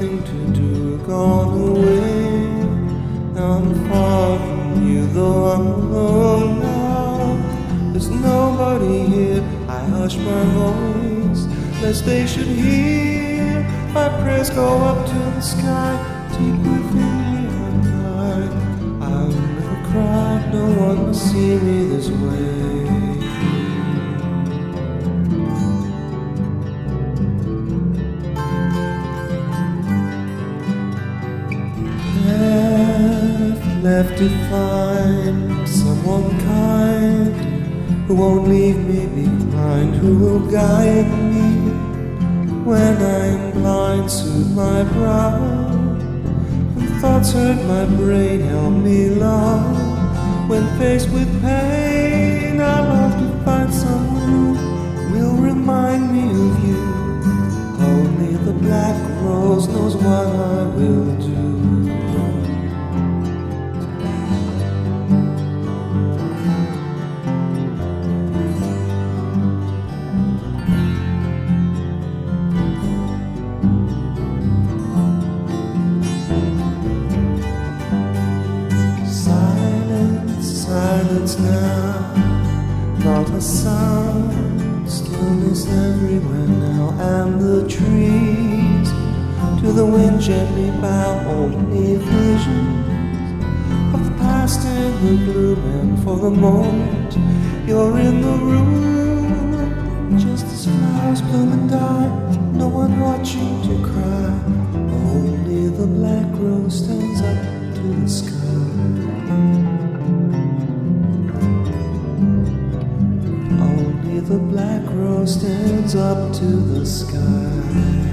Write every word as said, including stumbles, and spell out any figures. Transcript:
nothing to do, gone away. Now I'm far from you, though I'm alone now. There's nobody here, I hush my voice, lest they should hear my prayers go up to the sky. Deep within me I cry, I'll never cry, no one will see me this way. Left to find someone kind, who won't leave me behind, who will guide me when I'm blind, soothe my brow. When thoughts hurt my brain, help me love. When faced with pain, I love to find someone who will remind me of you. Only the black rose knows what I will do. Silence now, not a sound, stillness everywhere now, and the trees to the wind gently bow. Only visions of the past in the gloom, and for the moment you're in the room. Just as flowers bloom and die, no one watching to cry. Only the black rose stands up to the sky. The black rose stands up to the sky.